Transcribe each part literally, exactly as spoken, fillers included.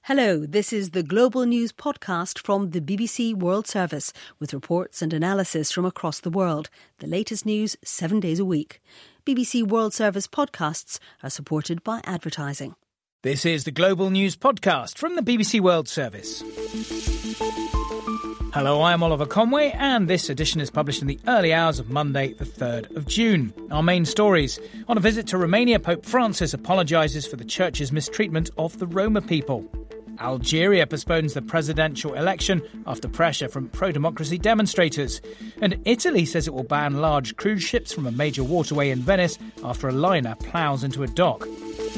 Hello, this is the Global News podcast from the B B C World Service with reports and analysis from across the world. The latest news seven days a week. B B C World Service podcasts are supported by advertising. This is the Global News podcast from the B B C World Service. Hello, I'm Oliver Conway, and this edition is published in the early hours of Monday, the third of June. Our main stories. On a visit to Romania, Pope Francis apologises for the Church's mistreatment of the Roma people. Algeria postpones the presidential election after pressure from pro-democracy demonstrators. And Italy says it will ban large cruise ships from a major waterway in Venice after a liner ploughs into a dock.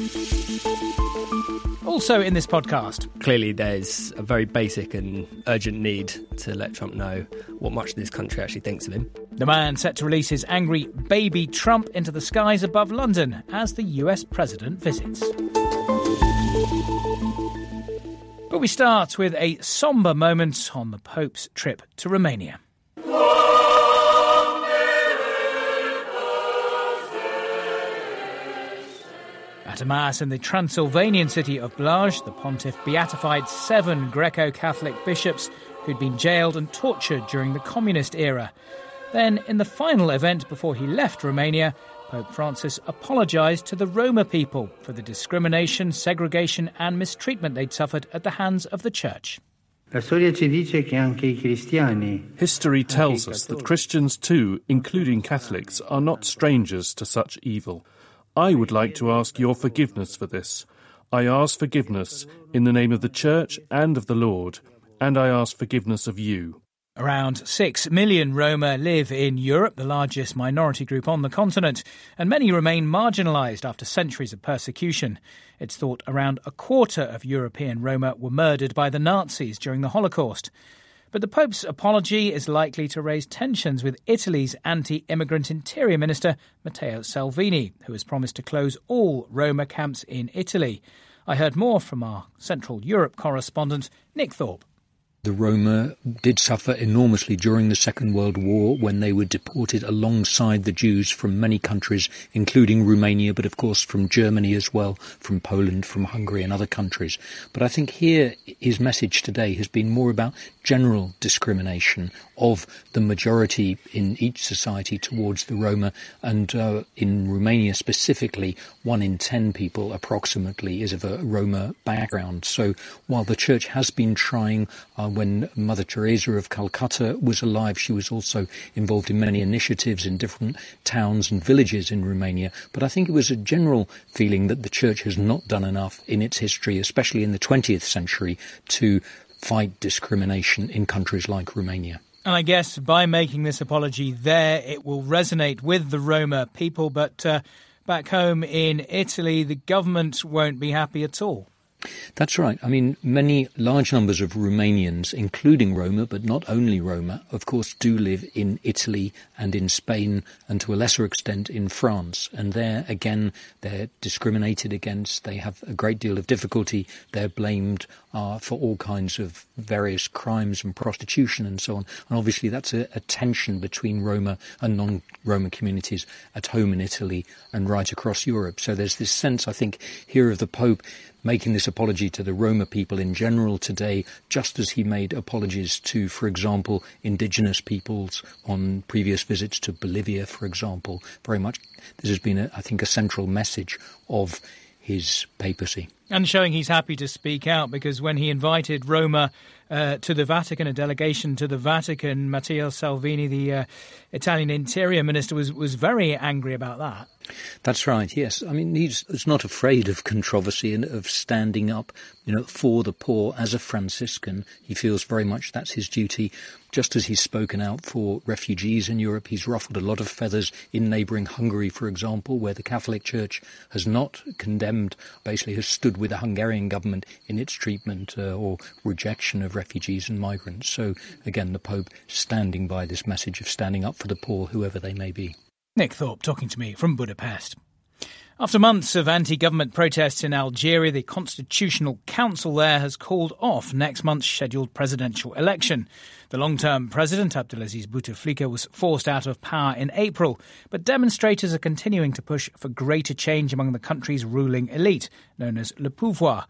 Also in this podcast. Clearly there's a very basic and urgent need to let Trump know what much this country actually thinks of him. The man set to release his angry baby Trump into the skies above London as the U S president visits. But we start with a sombre moment on the Pope's trip to Romania. At a mass in the Transylvanian city of Blaj, the pontiff beatified seven Greco-Catholic bishops who'd been jailed and tortured during the communist era. Then, in the final event before he left Romania, Pope Francis apologised to the Roma people for the discrimination, segregation and mistreatment they'd suffered at the hands of the Church. History tells us that Christians too, including Catholics, are not strangers to such evil. I would like to ask your forgiveness for this. I ask forgiveness in the name of the Church and of the Lord, and I ask forgiveness of you. Around six million Roma live in Europe, the largest minority group on the continent, and many remain marginalised after centuries of persecution. It's thought around a quarter of European Roma were murdered by the Nazis during the Holocaust. But the Pope's apology is likely to raise tensions with Italy's anti-immigrant Interior Minister, Matteo Salvini, who has promised to close all Roma camps in Italy. I heard more from our Central Europe correspondent, Nick Thorpe. The Roma did suffer enormously during the Second World War when they were deported alongside the Jews from many countries, including Romania, but of course from Germany as well, from Poland, from Hungary and other countries. But I think here his message today has been more about general discrimination of the majority in each society towards the Roma, and uh, in Romania specifically, one in ten people approximately is of a Roma background. So while the Church has been trying, uh, when Mother Teresa of Calcutta was alive, she was also involved in many initiatives in different towns and villages in Romania. But I think it was a general feeling that the Church has not done enough in its history, especially in the twentieth century, to fight discrimination in countries like Romania. And I guess by making this apology there, it will resonate with the Roma people. But uh, back home in Italy, the government won't be happy at all. That's right. I mean, many large numbers of Romanians, including Roma, but not only Roma, of course, do live in Italy and in Spain and to a lesser extent in France. And there, again, they're discriminated against. They have a great deal of difficulty. They're blamed uh, for all kinds of various crimes and prostitution and so on. And obviously that's a, a tension between Roma and non-Roma communities at home in Italy and right across Europe. So there's this sense, I think, here of the Pope making this apology to the Roma people in general today, just as he made apologies to, for example, indigenous peoples on previous visits to Bolivia, for example. Very much this has been, a, I think, a central message of his papacy. And showing he's happy to speak out, because when he invited Roma uh, to the Vatican, a delegation to the Vatican, Matteo Salvini, the uh, Italian Interior Minister, was, was very angry about that. That's right, yes. I mean, he's, he's not afraid of controversy and of standing up, you know, for the poor as a Franciscan. He feels very much that's his duty. Just as he's spoken out for refugees in Europe, he's ruffled a lot of feathers in neighbouring Hungary, for example, where the Catholic Church has not condemned, basically has stood with the Hungarian government in its treatment uh, or rejection of refugees and migrants. So, again, the Pope standing by this message of standing up for the poor, whoever they may be. Nick Thorpe talking to me from Budapest. After months of anti-government protests in Algeria, the Constitutional Council there has called off next month's scheduled presidential election. The long-term president, Abdelaziz Bouteflika, was forced out of power in April, but demonstrators are continuing to push for greater change among the country's ruling elite, known as Le Pouvoir.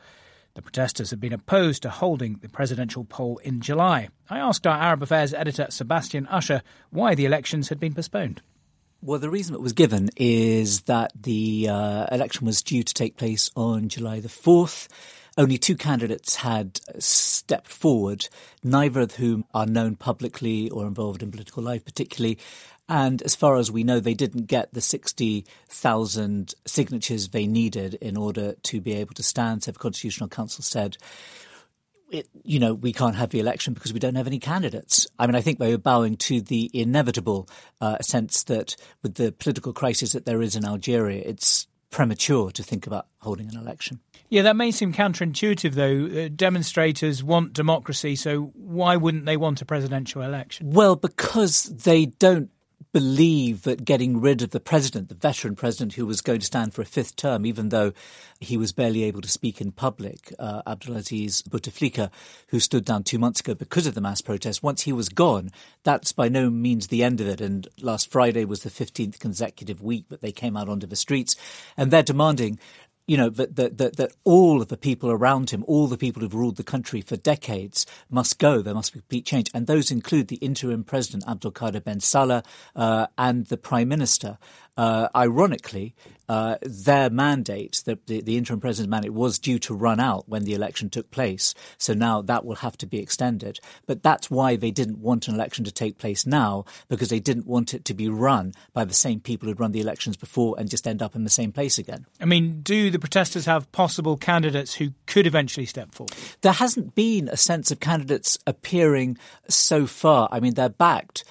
The protesters have been opposed to holding the presidential poll in July. I asked our Arab Affairs editor Sebastian Usher why the elections had been postponed. Well, the reason it was given is that the uh, election was due to take place on July the fourth. Only two candidates had stepped forward, neither of whom are known publicly or involved in political life particularly. And as far as we know, they didn't get the sixty thousand signatures they needed in order to be able to stand. So the Constitutional Council said, It, you know, we can't have the election because we don't have any candidates. I mean, I think they were bowing to the inevitable uh, sense that with the political crisis that there is in Algeria, it's premature to think about holding an election. Yeah, that may seem counterintuitive, though. Uh, demonstrators want democracy, so why wouldn't they want a presidential election? Well, because they don't believe that getting rid of the president, the veteran president who was going to stand for a fifth term, even though he was barely able to speak in public, uh, Abdelaziz Bouteflika, who stood down two months ago because of the mass protest, once he was gone, that's by no means the end of it. And last Friday was the fifteenth consecutive week that they came out onto the streets, and they're demanding you know, that, that, that, that all of the people around him, all the people who've ruled the country for decades must go. There must be complete change. And those include the interim president, Abdelkader Ben Salah, uh, and the prime minister. Uh, ironically, uh, their mandate, the, the, the interim president's mandate, was due to run out when the election took place. So now that will have to be extended. But that's why they didn't want an election to take place now, because they didn't want it to be run by the same people who'd run the elections before and just end up in the same place again. I mean, do the protesters have possible candidates who could eventually step forward? There hasn't been a sense of candidates appearing so far. I mean, they're backed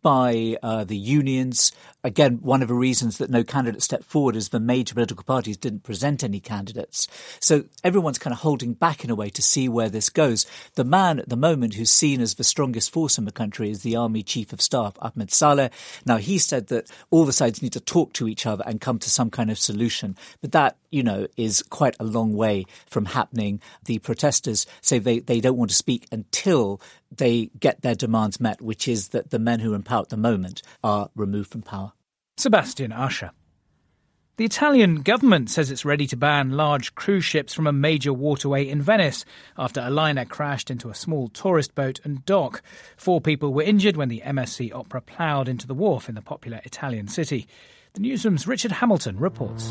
by uh, the unions. Again, one of the reasons that no candidate stepped forward is the major political parties didn't present any candidates. So everyone's kind of holding back in a way to see where this goes. The man at the moment who's seen as the strongest force in the country is the army chief of staff, Ahmed Saleh. Now, he said that all the sides need to talk to each other and come to some kind of solution. But that, you know, is quite a long way from happening. The protesters say they, they don't want to speak until they get their demands met, which is that the men who are in power at the moment are removed from power. Sebastian Usher. The Italian government says it's ready to ban large cruise ships from a major waterway in Venice after a liner crashed into a small tourist boat and dock. Four people were injured when the M S C Opera ploughed into the wharf in the popular Italian city. The newsroom's Richard Hamilton reports.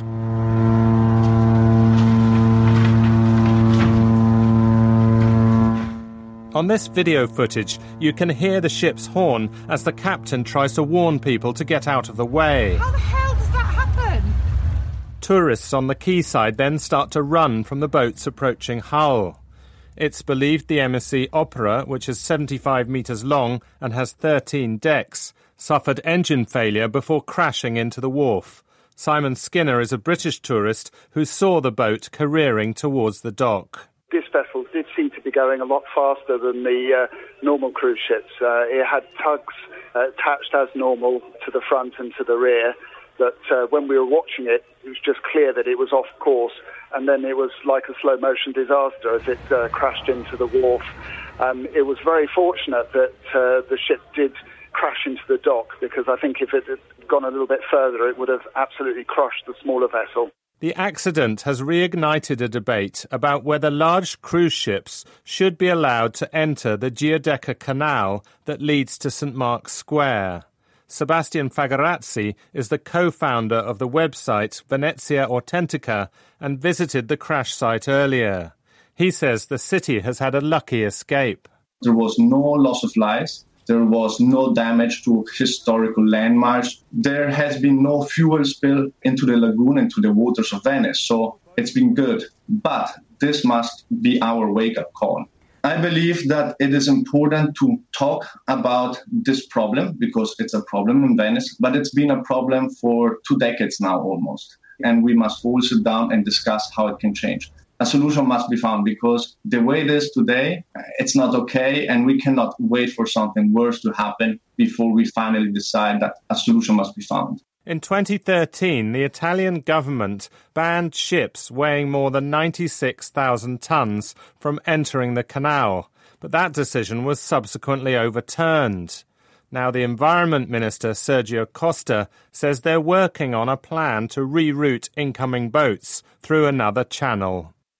On this video footage, you can hear the ship's horn as the captain tries to warn people to get out of the way. How the hell does that happen? Tourists on the quayside then start to run from the boats approaching Hull. It's believed the M S C Opera, which is seventy-five metres long and has thirteen decks, suffered engine failure before crashing into the wharf. Simon Skinner is a British tourist who saw the boat careering towards the dock. This vessel did seem to be going a lot faster than the uh, normal cruise ships. Uh, it had tugs uh, attached as normal to the front and to the rear, but uh, when we were watching it, it was just clear that it was off course, and then it was like a slow-motion disaster as it uh, crashed into the wharf. Um, it was very fortunate that uh, the ship did crash into the dock, because I think if it had gone a little bit further, it would have absolutely crushed the smaller vessel. The accident has reignited a debate about whether large cruise ships should be allowed to enter the Giudecca Canal that leads to St Mark's Square. Sebastian Fagarazzi is the co-founder of the website Venezia Authentica and visited the crash site earlier. He says the city has had a lucky escape. There was no loss of lives. There was no damage to historical landmarks. There has been no fuel spill into the lagoon, into the waters of Venice. So it's been good. But this must be our wake-up call. I believe that it is important to talk about this problem because it's a problem in Venice, but it's been a problem for two decades now almost. And we must all sit down and discuss how it can change. A solution must be found because the way it is today, it's not okay, and we cannot wait for something worse to happen before we finally decide that a solution must be found. In twenty thirteen, the Italian government banned ships weighing more than ninety-six thousand tonnes from entering the canal, but that decision was subsequently overturned. Now the Environment Minister, Sergio Costa, says they're working on a plan to reroute incoming boats through another channel.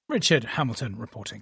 Richard Hamilton reporting.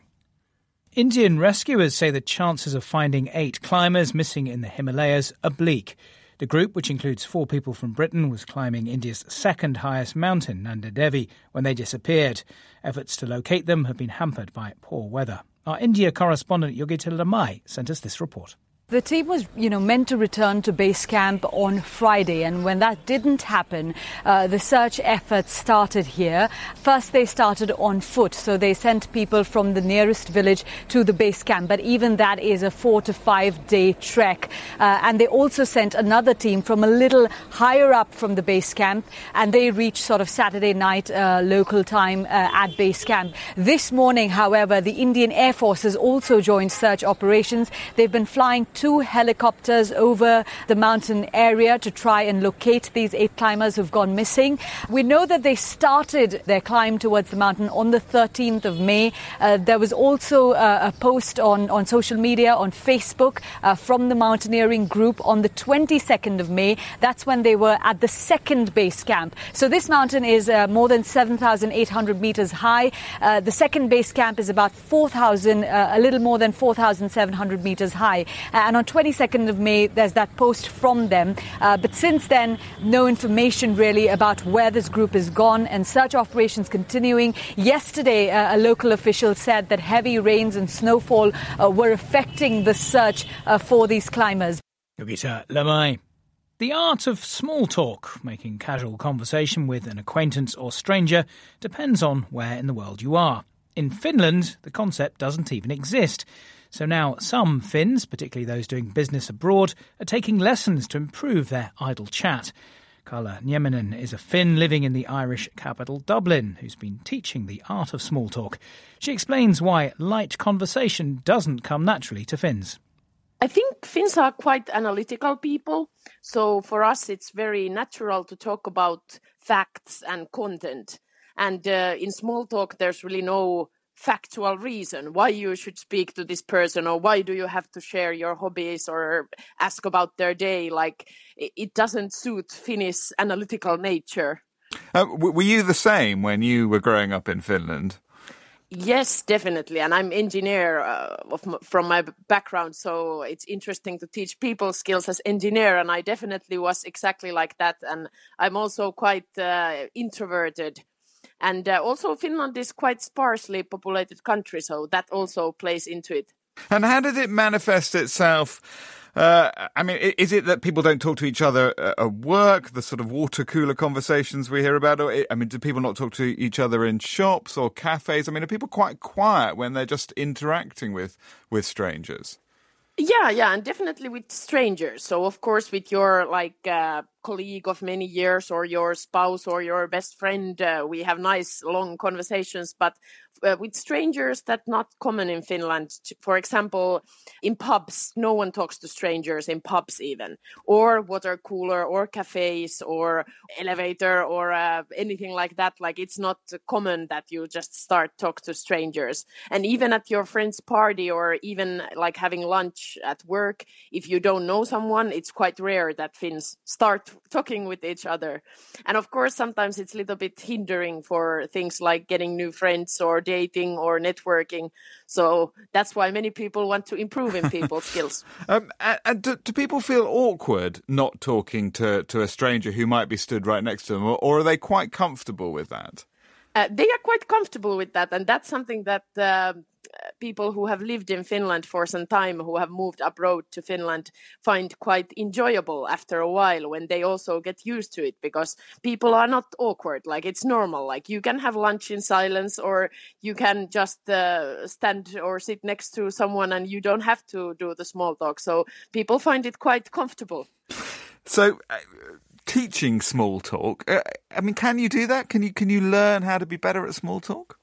Indian rescuers say the chances of finding eight climbers missing in the Himalayas are bleak. The group, which includes four people from Britain, was climbing India's second highest mountain, Nanda Devi, when they disappeared. Efforts to locate them have been hampered by poor weather. Our India correspondent Yogita Lamai sent us this report. The team was, you know, meant to return to base camp on Friday, and when that didn't happen, uh, the search efforts started here. First, they started on foot, so they sent people from the nearest village to the base camp, but even that is a four to five day trek. Uh, and they also sent another team from a little higher up from the base camp, and they reached sort of Saturday night uh, local time uh, at base camp. This morning, however, the Indian Air Force has also joined search operations. They've been flying two helicopters over the mountain area to try and locate these eight climbers who've gone missing. We know that they started their climb towards the mountain on the thirteenth of May. Uh, there was also uh, a post on, on social media, on Facebook, uh, from the mountaineering group on the twenty-second of May. That's when they were at the second base camp. So this mountain is uh, more than seven thousand eight hundred meters high. Uh, the second base camp is about four thousand, uh, a little more than four thousand seven hundred meters high. Uh, And on twenty-second of May, there's that post from them. Uh, but since then, no information really about where this group is gone, and search operations continuing. Yesterday, uh, a local official said that heavy rains and snowfall uh, were affecting the search uh, for these climbers. Yogita Lamai. The art of small talk, making casual conversation with an acquaintance or stranger, depends on where in the world you are. In Finland, the concept doesn't even exist. So now some Finns, particularly those doing business abroad, are taking lessons to improve their idle chat. Carla Nieminen is a Finn living in the Irish capital Dublin, who's been teaching the art of small talk. She explains why light conversation doesn't come naturally to Finns. I think Finns are quite analytical people. So for us, it's very natural to talk about facts and content. And uh, in small talk, there's really no factual reason why you should speak to this person, or why do you have to share your hobbies or ask about their day. Like, it doesn't suit Finnish analytical nature. Uh, were you the same when you were growing up in Finland? Yes, definitely. And I'm engineer uh, of, from my background, so it's interesting to teach people skills as engineer. And I definitely was exactly like that. And I'm also quite uh, introverted. And uh, also Finland is quite sparsely populated country, so that also plays into it. And how did it manifest itself? Uh, I mean, is it that people don't talk to each other at work, the sort of water cooler conversations we hear about? Or, I mean, do people not talk to each other in shops or cafes? I mean, are people quite quiet when they're just interacting with, with strangers? Yeah, yeah, and definitely with strangers. So, of course, with your, like, uh, colleague of many years or your spouse or your best friend, uh, we have nice, long conversations. But uh, with strangers, that's not common in Finland. For example, in pubs, no one talks to strangers in pubs even. Or water cooler or cafes or elevator or uh, anything like that. Like, it's not common that you just start talk to strangers. And even at your friend's party or even like having lunch at work, if you don't know someone, it's quite rare that Finns start talking with each other. And of course, sometimes it's a little bit hindering for things like getting new friends or dating or networking. So that's why many people want to improve in people's skills. Um, and and do, do people feel awkward not talking to, to a stranger who might be stood right next to them, or, or are they quite comfortable with that? Uh, they are quite comfortable with that, and that's something that uh, people who have lived in Finland for some time, who have moved abroad to Finland, find quite enjoyable after a while when they also get used to it, because people are not awkward. Like, it's normal. Like, you can have lunch in silence, or you can just uh, stand or sit next to someone and you don't have to do the small talk. So people find it quite comfortable. So... Uh, Teaching small talk. Uh, I mean, can you do that? Can you can you learn how to be better at small talk?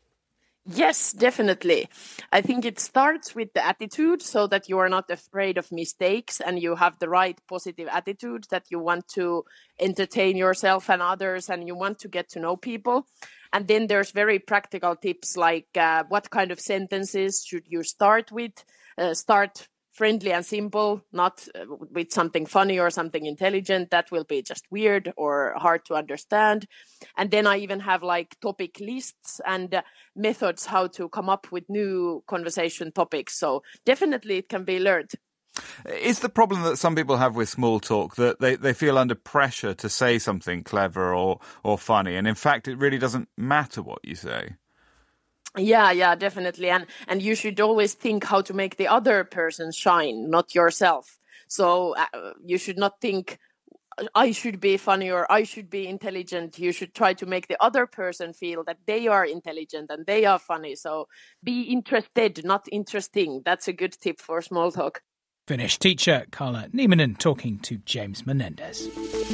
Yes, definitely. I think it starts with the attitude, so that you are not afraid of mistakes and you have the right positive attitude, that you want to entertain yourself and others and you want to get to know people. And then there's very practical tips like uh, what kind of sentences should you start with, uh, start friendly and simple, not uh, with something funny or something intelligent. That will be just weird or hard to understand. And then I even have like topic lists and uh, methods how to come up with new conversation topics. So definitely it can be learned. Is the problem that some people have with small talk that they, they feel under pressure to say something clever or, or funny, and in fact it really doesn't matter what you say? Yeah, yeah, definitely. And and you should always think how to make the other person shine, not yourself. So uh, you should not think I should be funny or I should be intelligent. You should try to make the other person feel that they are intelligent and they are funny. So be interested, not interesting. That's a good tip for small talk. Finnish teacher Carla Nieminen talking to James Menendez.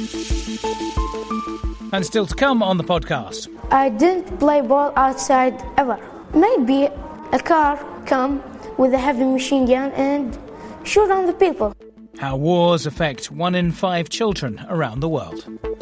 And still to come on the podcast. I didn't play ball outside ever. Maybe a car come with a heavy machine gun and shoot on the people. How wars affect one in five children around the world.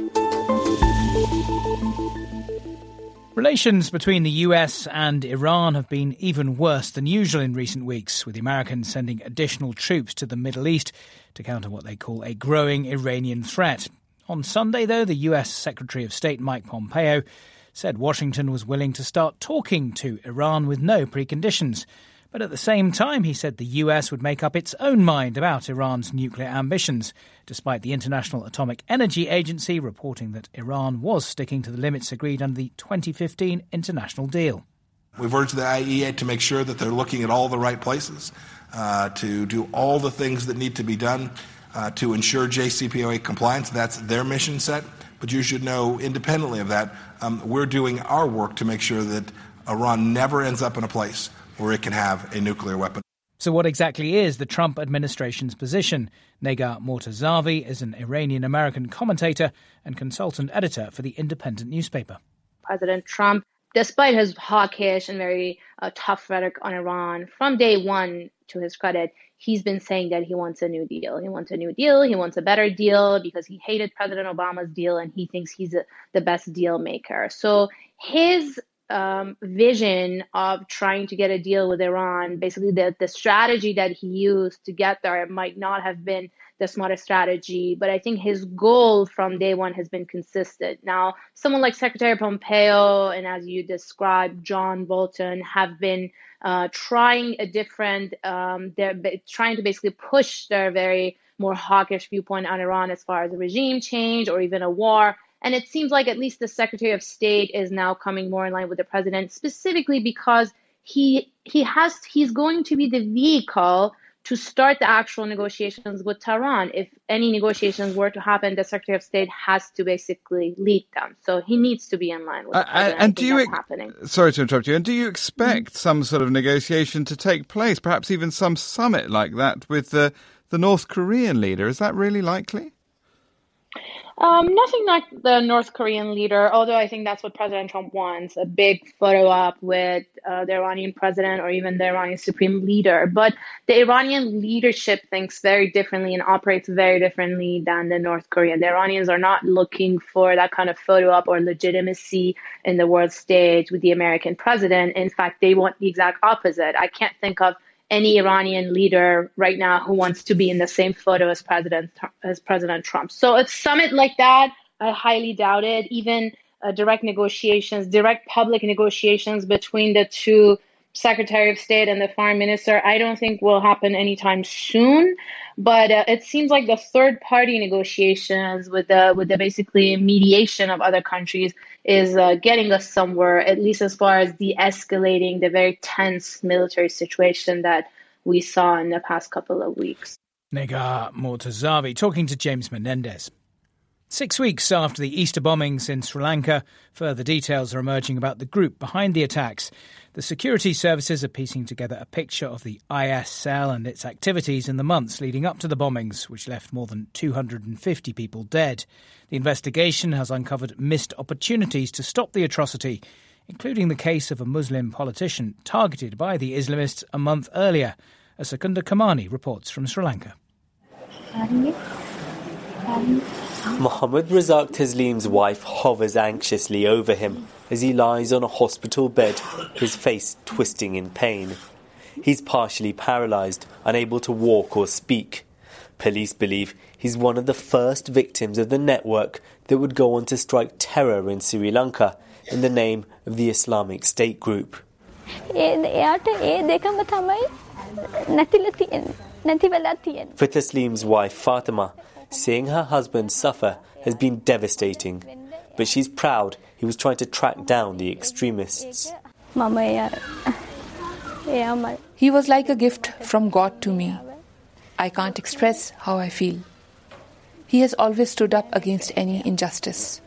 Relations between the U S and Iran have been even worse than usual in recent weeks, with the Americans sending additional troops to the Middle East to counter what they call a growing Iranian threat. On Sunday, though, the U S Secretary of State Mike Pompeo said Washington was willing to start talking to Iran with no preconditions. But at the same time, he said the U S would make up its own mind about Iran's nuclear ambitions, despite the International Atomic Energy Agency reporting that Iran was sticking to the limits agreed under the twenty fifteen international deal. We've urged the I A E A to make sure that they're looking at all the right places, uh, to do all the things that need to be done uh, to ensure J C P O A compliance. That's their mission set. But you should know, independently of that, um, we're doing our work to make sure that Iran never ends up in a place where it can have a nuclear weapon. So what exactly is the Trump administration's position? Negar Mortazavi is an Iranian-American commentator and consultant editor for the Independent newspaper. President Trump, despite his hawkish and very uh, tough rhetoric on Iran, from day one, to his credit, he's been saying that he wants a new deal. He wants a new deal. He wants a better deal because he hated President Obama's deal and he thinks he's a, the best deal maker. So his Um, vision of trying to get a deal with Iran, basically the, the strategy that he used to get there might not have been the smartest strategy, but I think his goal from day one has been consistent. Now, someone like Secretary Pompeo and, as you described, John Bolton have been uh, trying a different, um, they're trying to basically push their very more hawkish viewpoint on Iran as far as a regime change or even a war. And it seems like at least the Secretary of State is now coming more in line with the president, specifically because he he has he's going to be the vehicle to start the actual negotiations with Tehran. If any negotiations were to happen, the Secretary of State has to basically lead them. So he needs to be in line with the president. Uh, and do you that's happening. Sorry to interrupt you. And do you expect mm-hmm. some sort of negotiation to take place, perhaps even some summit like that with the the North Korean leader? Is that really likely? Um, nothing like the North Korean leader, although I think that's what President Trump wants, a big photo op with uh, the Iranian president or even the Iranian supreme leader. But the Iranian leadership thinks very differently and operates very differently than the North Korean. The Iranians are not looking for that kind of photo op or legitimacy in the world stage with the American president. In fact, they want the exact opposite. I can't think of any Iranian leader right now who wants to be in the same photo as President as President Trump. So a summit like that, I highly doubt it. Even uh, direct negotiations, direct public negotiations between the two Secretary of State and the Foreign Minister, I don't think will happen anytime soon. But uh, it seems like the third party negotiations with the with the basically mediation of other countries is uh, getting us somewhere, at least as far as de-escalating the very tense military situation that we saw in the past couple of weeks. Negar Mortazavi talking to James Menendez. Six weeks after the Easter bombings in Sri Lanka, further details are emerging about the group behind the attacks. The security services are piecing together a picture of the I S cell and its activities in the months leading up to the bombings, which left more than two hundred fifty people dead. The investigation has uncovered missed opportunities to stop the atrocity, including the case of a Muslim politician targeted by the Islamists a month earlier. As Secunda Kamani reports from Sri Lanka. Mohammad Razak Taslim's wife hovers anxiously over him as he lies on a hospital bed, his face twisting in pain. He's partially paralysed, unable to walk or speak. Police believe he's one of the first victims of the network that would go on to strike terror in Sri Lanka in the name of the Islamic State group. For Taslim's wife Fatima, seeing her husband suffer has been devastating, but she's proud he was trying to track down the extremists. He was like a gift from God to me. I can't express how I feel. He has always stood up against any injustice.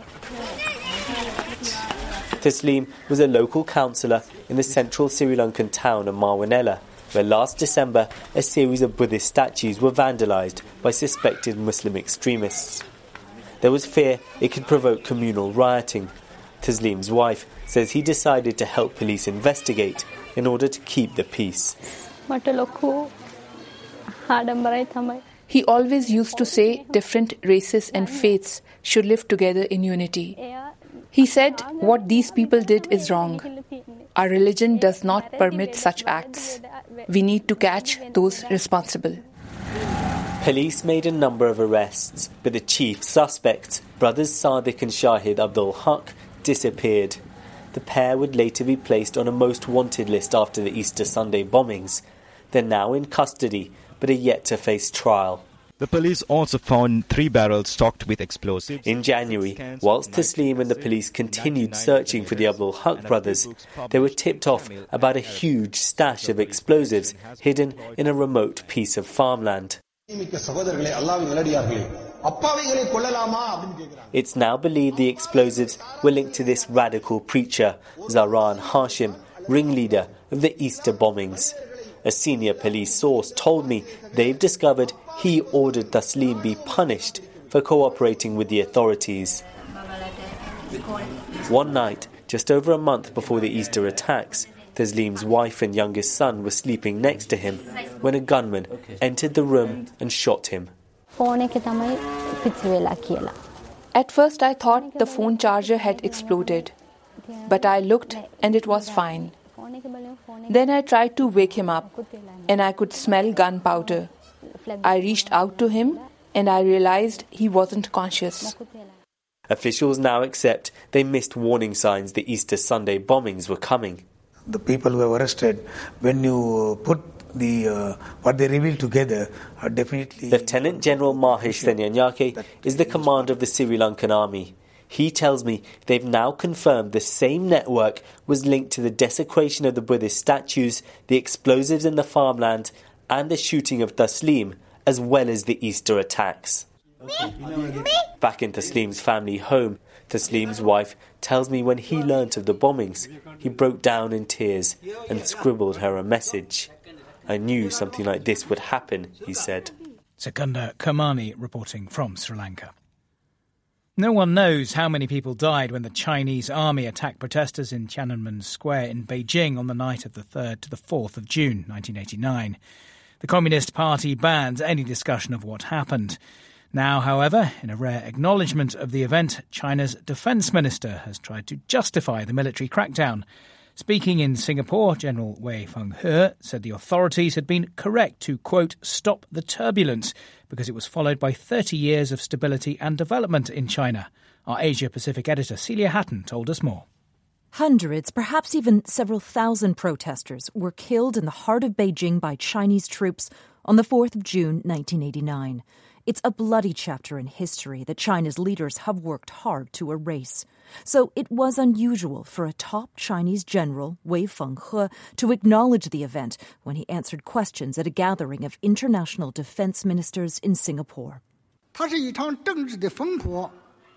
Taslim was a local councillor in the central Sri Lankan town of Mawanella, where last December a series of Buddhist statues were vandalised by suspected Muslim extremists. There was fear it could provoke communal rioting. Taslim's wife says he decided to help police investigate in order to keep the peace. He always used to say different races and faiths should live together in unity. He said what these people did is wrong. Our religion does not permit such acts. We need to catch those responsible. Police made a number of arrests, but the chief suspects, brothers Sadiq and Shahid Abdul Haq, disappeared. The pair would later be placed on a most wanted list after the Easter Sunday bombings. They're now in custody, but are yet to face trial. The police also found three barrels stocked with explosives. In January, whilst Taslim and the police continued searching for the Abdul Haq brothers, they were tipped off about a huge stash of explosives hidden in a remote piece of farmland. It's now believed the explosives were linked to this radical preacher, Zahran Hashim, ringleader of the Easter bombings. A senior police source told me they've discovered he ordered Taslim be punished for cooperating with the authorities. One night, just over a month before the Easter attacks, Taslim's wife and youngest son were sleeping next to him when a gunman entered the room and shot him. At first I thought the phone charger had exploded, but I looked and it was fine. Then I tried to wake him up, and I could smell gunpowder. I reached out to him, and I realized he wasn't conscious. Officials now accept they missed warning signs the Easter Sunday bombings were coming. The people who were arrested, when you put the uh, what they revealed together, are definitely... Lieutenant General Mahesh Senanyake is the commander of the Sri Lankan army. He tells me they've now confirmed the same network was linked to the desecration of the Buddhist statues, the explosives in the farmland, and the shooting of Taslim, as well as the Easter attacks. Back in Taslim's family home, Taslim's wife tells me when he learnt of the bombings, he broke down in tears and scribbled her a message. I knew something like this would happen, he said. Secunda Kermani reporting from Sri Lanka. No one knows how many people died when the Chinese army attacked protesters in Tiananmen Square in Beijing on the night of the third to the fourth of June nineteen eighty-nine. The Communist Party bans any discussion of what happened. Now, however, in a rare acknowledgement of the event, China's defence minister has tried to justify the military crackdown. Speaking in Singapore, General Wei Fenghe said the authorities had been correct to, quote, stop the turbulence because it was followed by thirty years of stability and development in China. Our Asia-Pacific editor Celia Hatton told us more. Hundreds, perhaps even several thousand protesters were killed in the heart of Beijing by Chinese troops on the fourth of June nineteen eighty-nine. It's a bloody chapter in history that China's leaders have worked hard to erase. So it was unusual for a top Chinese general, Wei Fenghe, to acknowledge the event when he answered questions at a gathering of international defense ministers in Singapore. That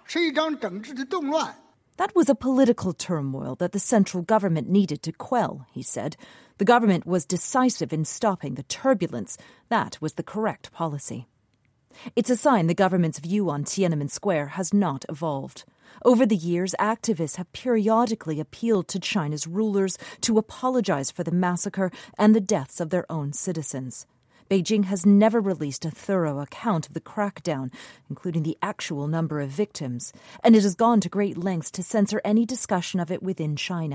was a political turmoil that the central government needed to quell, he said. The government was decisive in stopping the turbulence. That was the correct policy. It's a sign the government's view on Tiananmen Square has not evolved. Over the years, activists have periodically appealed to China's rulers to apologize for the massacre and the deaths of their own citizens. Beijing has never released a thorough account of the crackdown, including the actual number of victims, and it has gone to great lengths to censor any discussion of it within China.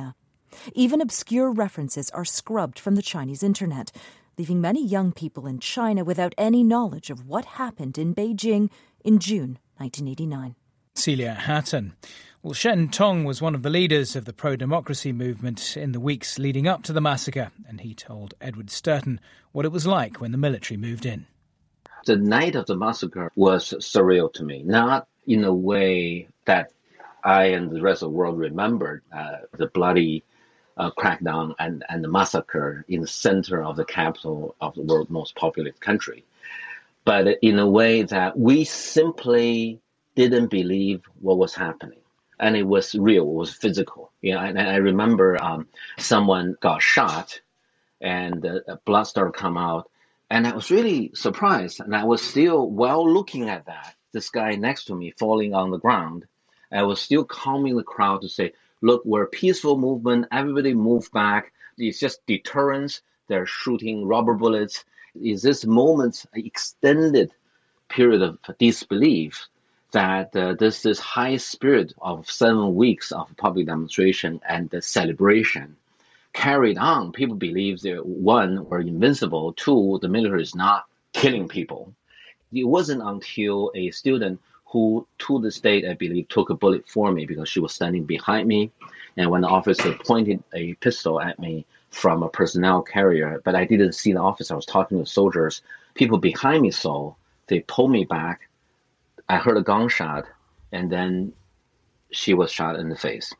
Even obscure references are scrubbed from the Chinese internet, leaving many young people in China without any knowledge of what happened in Beijing in June nineteen eighty-nine. Celia Hatton. Well, Shen Tong was one of the leaders of the pro-democracy movement in the weeks leading up to the massacre, and he told Edward Sturton what it was like when the military moved in. The night of the massacre was surreal to me, not in a way that I and the rest of the world remembered uh, the bloody uh, crackdown and, and the massacre in the center of the capital of the world's most populated country, but in a way that we simply didn't believe what was happening. And it was real, it was physical. You know, and I remember um, someone got shot and uh, blood started to come out. And I was really surprised. And I was still, while looking at that, this guy next to me falling on the ground, I was still calming the crowd to say, look, we're a peaceful movement. Everybody move back. It's just deterrence. They're shooting rubber bullets. Is this moment an extended period of disbelief that uh, there's this high spirit of seven weeks of public demonstration and the celebration carried on? People believe that, one, we're invincible. Two, the military is not killing people. It wasn't until a student who, to this date, I believe, took a bullet for me because she was standing behind me. And when the officer pointed a pistol at me from a personnel carrier, but I didn't see the officer, I was talking to soldiers, people behind me saw, they pulled me back. I heard a gunshot, and then she was shot in the face.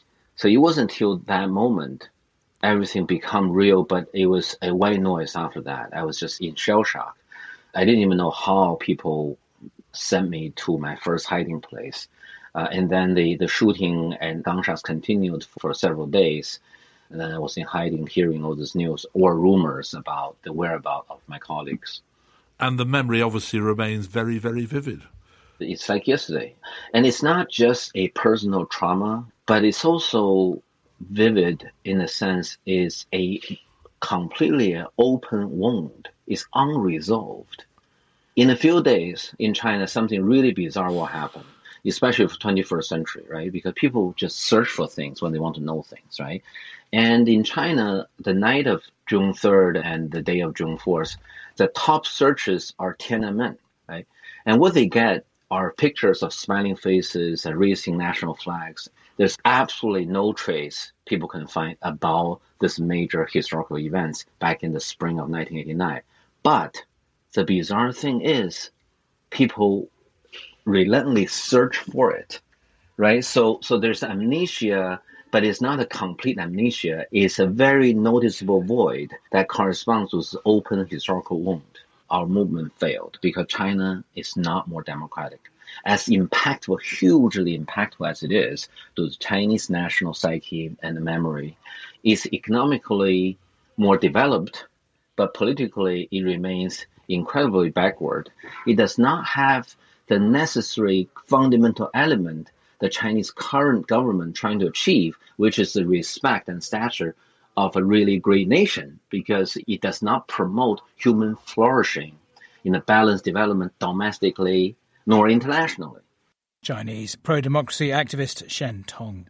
So it wasn't until that moment everything became real, but it was a white noise after that. I was just in shell shock. I didn't even know how people sent me to my first hiding place. Uh, and then the, the shooting and gunshots continued for several days. And then I was in hiding, hearing all this news or rumors about the whereabouts of my colleagues. And the memory obviously remains very, very vivid. It's like yesterday. And it's not just a personal trauma, but it's also vivid in a sense is a completely open wound. It's unresolved. In a few days in China, something really bizarre will happen, especially for twenty-first century, right? Because people just search for things when they want to know things, right? And in China, the night of June third and the day of June fourth, the top searches are Tiananmen, right? And what they get are pictures of smiling faces and raising national flags. There's absolutely no trace people can find about this major historical events back in the spring of nineteen eighty-nine. But the bizarre thing is people relentlessly search for it, right? So, so there's amnesia, but it's not a complete amnesia. It's a very noticeable void that corresponds to this open historical wound. Our movement failed because China is not more democratic. As impactful, hugely impactful as it is to the Chinese national psyche and the memory, it's economically more developed, but politically it remains incredibly backward. It does not have the necessary fundamental element the Chinese current government trying to achieve, which is the respect and stature of a really great nation, because it does not promote human flourishing in a balanced development domestically nor internationally. Chinese pro-democracy activist Shen Tong.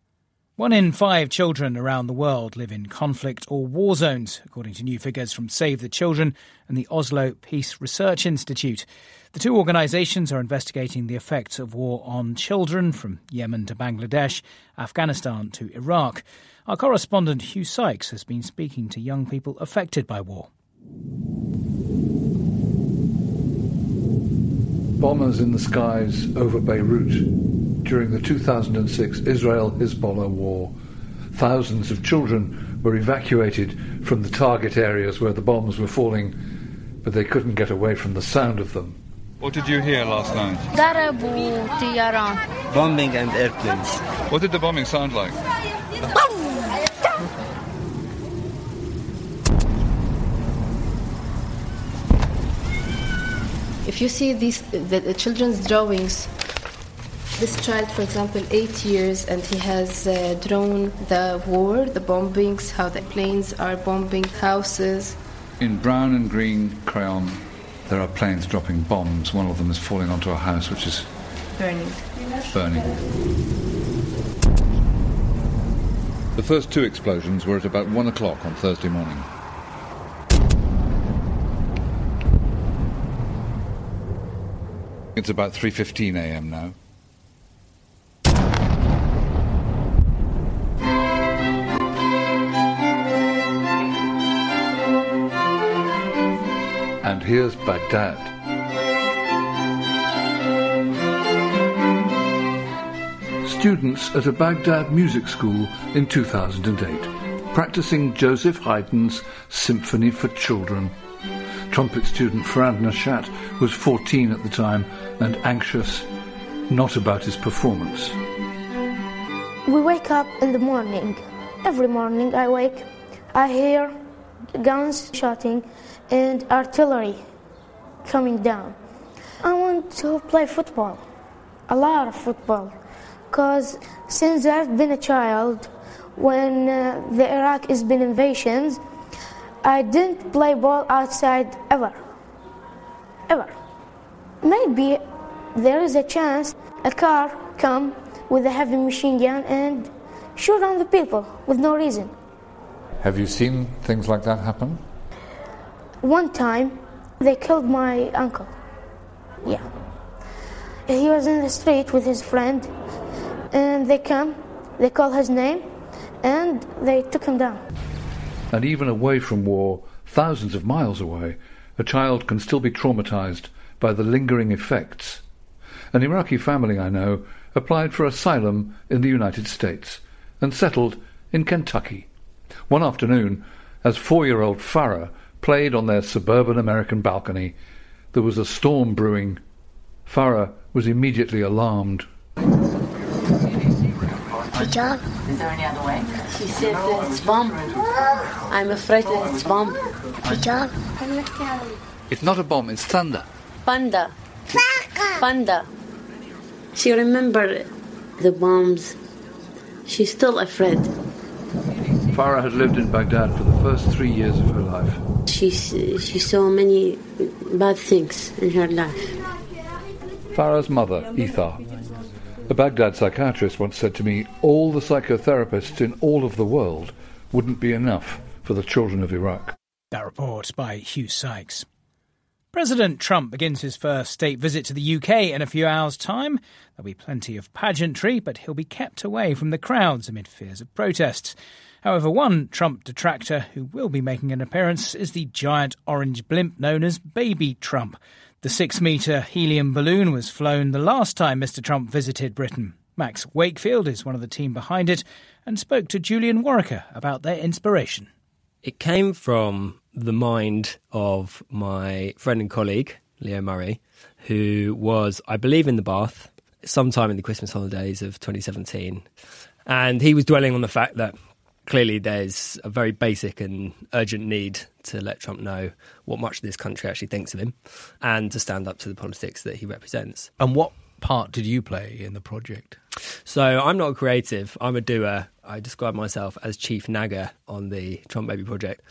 One in five children around the world live in conflict or war zones, according to new figures from Save the Children and the Oslo Peace Research Institute. The two organisations are investigating the effects of war on children from Yemen to Bangladesh, Afghanistan to Iraq. Our correspondent Hugh Sykes has been speaking to young people affected by war. Bombers in the skies over Beirut during the two thousand six Israel-Hezbollah war. Thousands of children were evacuated from the target areas where the bombs were falling, but they couldn't get away from the sound of them. What did you hear last night? Bombing and airplanes. What did the bombing sound like? If you see these the, the children's drawings, this child, for example, eight years, and he has uh, drawn the war, the bombings, how the planes are bombing houses. In brown and green crayon, there are planes dropping bombs. One of them is falling onto a house which is burning. burning. The first two explosions were at about one o'clock on Thursday morning. It's about three fifteen a m now. And here's Baghdad. Students at a Baghdad music school in two thousand eight, practicing Joseph Haydn's Symphony for Children. Trumpet student Farhad Nashat was fourteen at the time and anxious, not about his performance. We wake up in the morning. Every morning I wake, I hear guns shooting and artillery coming down. I want to play football, a lot of football, because since I've been a child, when uh, the Iraq has been invasions, I didn't play ball outside ever, ever. Maybe there is a chance a car come with a heavy machine gun and shoot on the people with no reason. Have you seen things like that happen? One time, they killed my uncle. Yeah. He was in the street with his friend, and they come, they call his name, and they took him down. And even away from war, thousands of miles away, a child can still be traumatized by the lingering effects. An Iraqi family I know applied for asylum in the United States and settled in Kentucky. One afternoon, as four-year-old Farah played on their suburban American balcony, there was a storm brewing. Farah was immediately alarmed. Hijab. Is there any other way? She said that it's bomb. I'm afraid that it's bomb. Hijab. It's not a bomb, it's thunder. Panda. Panda. She remembered the bombs. She's still afraid. Farah had lived in Baghdad for the first three years of her life. She, she saw many bad things in her life. Farah's mother, Ethar. A Baghdad psychiatrist once said to me, all the psychotherapists in all of the world wouldn't be enough for the children of Iraq. That report by Hugh Sykes. President Trump begins his first state visit to the U K in a few hours' time. There'll be plenty of pageantry, but he'll be kept away from the crowds amid fears of protests. However, one Trump detractor who will be making an appearance is the giant orange blimp known as Baby Trump. The six-metre helium balloon was flown the last time Mister Trump visited Britain. Max Wakefield is one of the team behind it and spoke to Julian Warwicker about their inspiration. It came from the mind of my friend and colleague, Leo Murray, who was, I believe, in the bath sometime in the Christmas holidays of twenty seventeen. And he was dwelling on the fact that clearly there's a very basic and urgent need to let Trump know what much of this country actually thinks of him and to stand up to the politics that he represents. And what part did you play in the project? So I'm not a creative, I'm a doer. I describe myself as chief nagger on the Trump Baby project.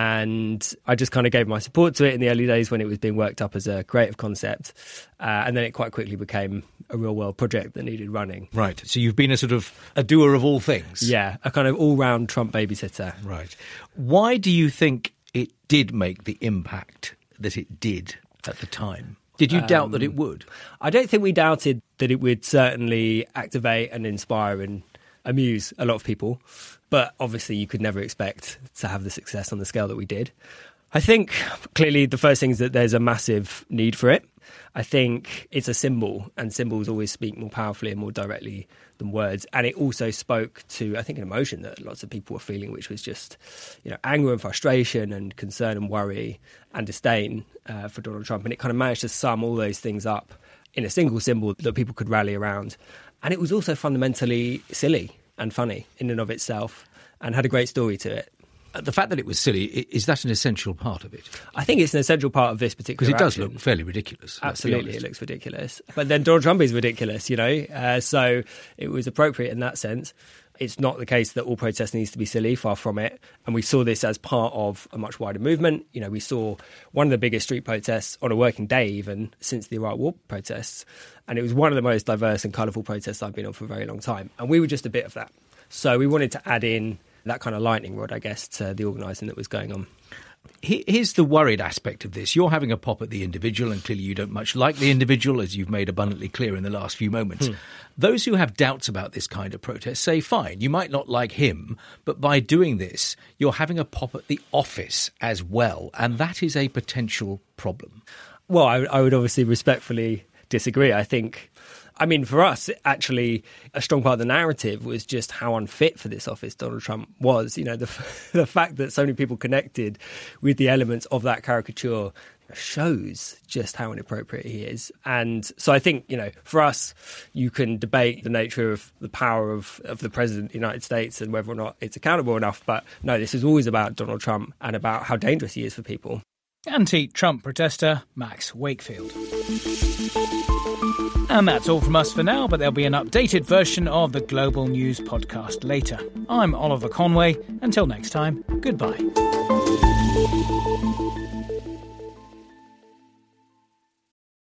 And I just kind of gave my support to it in the early days when it was being worked up as a creative concept. Uh, and then it quite quickly became a real world project that needed running. Right. So you've been a sort of a doer of all things. Yeah, a kind of all-round Trump babysitter. Right. Why do you think it did make the impact that it did at the time? Did you doubt um, that it would? I don't think we doubted that it would certainly activate and inspire and amuse a lot of people. But obviously you could never expect to have the success on the scale that we did. I think clearly the first thing is that there's a massive need for it. I think it's a symbol, and symbols always speak more powerfully and more directly than words. And it also spoke to, I think, an emotion that lots of people were feeling, which was just, you know, anger and frustration and concern and worry and disdain uh, for Donald Trump. And it kind of managed to sum all those things up in a single symbol that people could rally around. And it was also fundamentally silly and funny in and of itself and had a great story to it. The fact that it was silly, is that an essential part of it? I think it's an essential part of this particular Because it action. does look fairly ridiculous. Absolutely, it looks ridiculous. But then Donald Trump is ridiculous, you know, uh, so it was appropriate in that sense. It's not the case that all protest needs to be silly, far from it. And we saw this as part of a much wider movement. You know, we saw one of the biggest street protests on a working day even since the Iraq War protests. And it was one of the most diverse and colourful protests I've been on for a very long time. And we were just a bit of that. So we wanted to add in that kind of lightning rod, I guess, to the organising that was going on. Here's the worried aspect of this. You're having a pop at the individual, and clearly you don't much like the individual, as you've made abundantly clear in the last few moments. Hmm. Those who have doubts about this kind of protest say, fine, you might not like him, but by doing this, you're having a pop at the office as well, and that is a potential problem. Well, I, I would obviously respectfully disagree. I think... I mean, for us, actually, a strong part of the narrative was just how unfit for this office Donald Trump was. You know, the the fact that so many people connected with the elements of that caricature shows just how inappropriate he is. And so I think, you know, for us, you can debate the nature of the power of, of the President of the United States and whether or not it's accountable enough. But no, this is always about Donald Trump and about how dangerous he is for people. Anti-Trump protester Max Wakefield. And that's all from us for now, but there'll be an updated version of the Global News podcast later. I'm Oliver Conway. Until next time, goodbye.